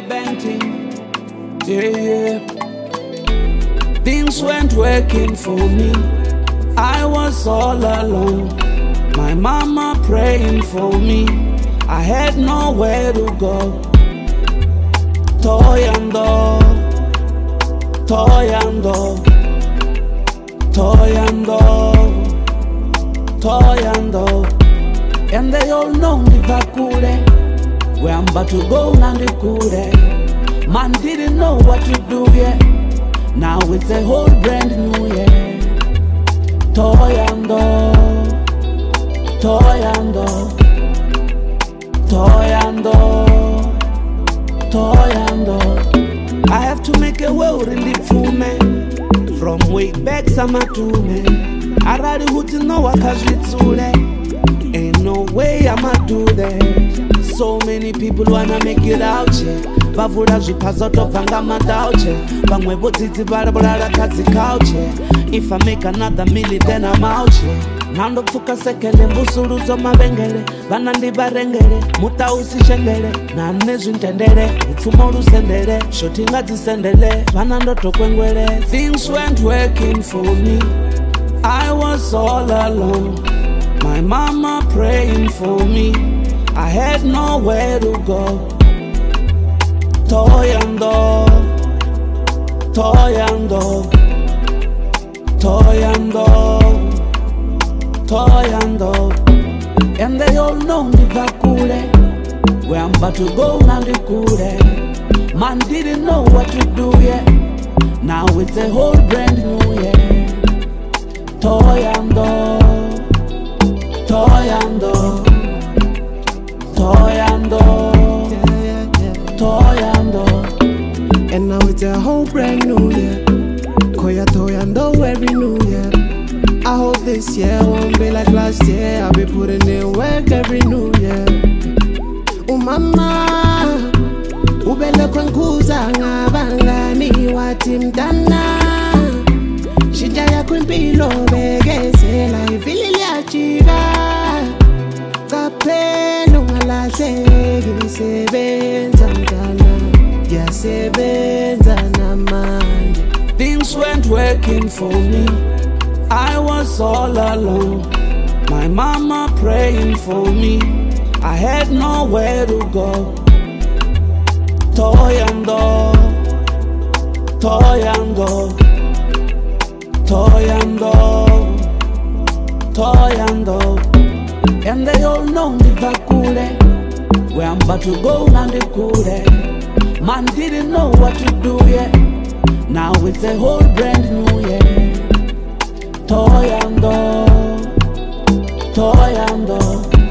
banking. Yeah. Things weren't working for me. I was all alone. My mama praying for me. I had nowhere to go. Toyando, toyando, toyando, toyando. And they all know me vakure. Where I'm about to go nandikure. Man didn't know what to do yet. Now it's a whole brand new year. Toyando, toyando, toyando, toyando. I have to make a world in the full man. From way back summer to me. I rather who to know what cause it's too late. Ain't no way I'ma do that. So many people wanna make it out here. Vavula zvipazo tobvanga madauche. Vamwe vodzidzi varaburara kadzi couche. If I make another million then I'm out here. Nandopfuka sekele mbusurudzo mavengele. Vana ndivarengele muta usishengele. Nane zvintendere upfuma rusendere. Shoti ngadzisendele vana ndotokwengwele. Things weren't working for me. I was all alone. My mama praying for me. I had nowhere to go. Toyando, toyando, toyando, toyando. And they all know me vakure. Where I'm about to go nandikure. Man didn't know what to do yet. Now it's a whole brand new year. Toyando, toyando, toyando, toyando. And now it's a whole brand new year. Koya toyando every new year. I hope this year won't be like last year. I'll be putting in work every new year. Umama ubele kwenkuza ngabangani wathi mntana. Shintsha yakho impilo bekezela ivili liyajika. Qaphela ungalahleki ngisebenza mntana. Ngiyasebenza namanje. Things weren't working for me. I was all alone. My mama praying for me. I had nowhere to go. Toyando, toyando, toyando, toyando. And they all know me vakure. Where I'm about to go nandikure. Man didn't know what to do yet. Now it's a whole brand new year. Toyando, toyando.